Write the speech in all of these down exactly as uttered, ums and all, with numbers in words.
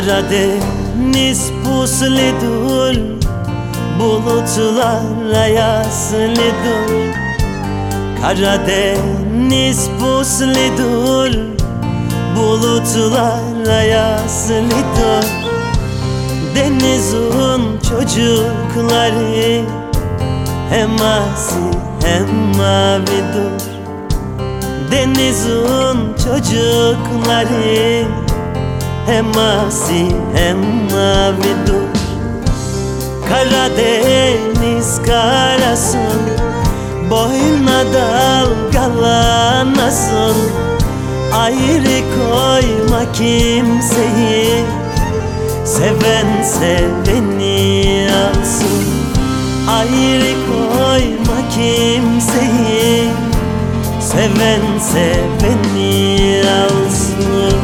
Karadeniz pusludur, bulutlar ayaslıdır. Karadeniz pusludur, bulutlar ayaslıdır. Denizin çocukları hem asi hem mavidir. Denizin çocukları hem asi hem mavidir. Karadeniz karasın, boyuna dalgalanasın. Ayrı koyma kimseyi, seven seveni alsın. Ayrı koyma kimseyi, seven seveni alsın.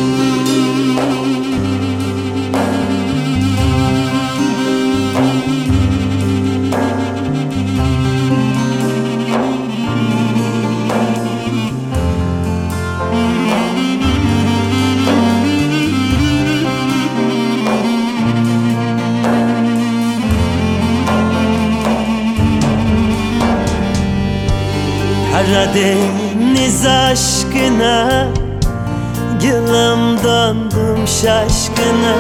Karadeniz aşkına gülüm döndüm şaşkına.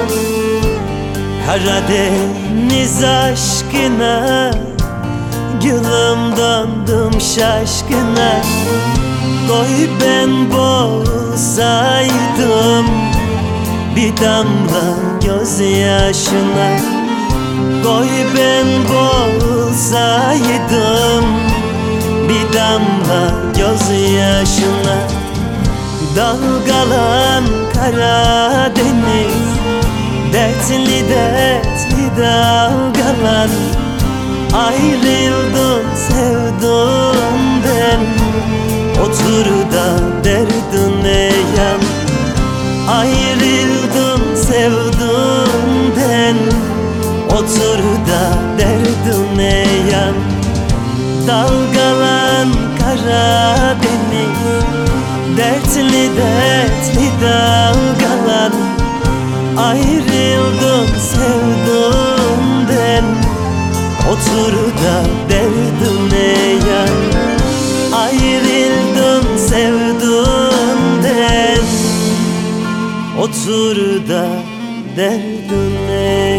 Karadeniz aşkına gülüm döndüm şaşkına. Koy ben boğulsaydım bir damla gözyaşına. Koy ben boğulsaydım bir damla gözyaşına. Dalgalan Karadeniz, dertli dertli dalgalan. Ayrıldın sevduğumdan, otur da derdine yan. Ayrıldın sevduğumdan, otur da derdine yan. Dalgalan Karadeniz, dertli dertli dalgalan. Ayrıldın sevduğumdan, otur da derdine yan. Ayrıldın sevduğumdan, otur da derdine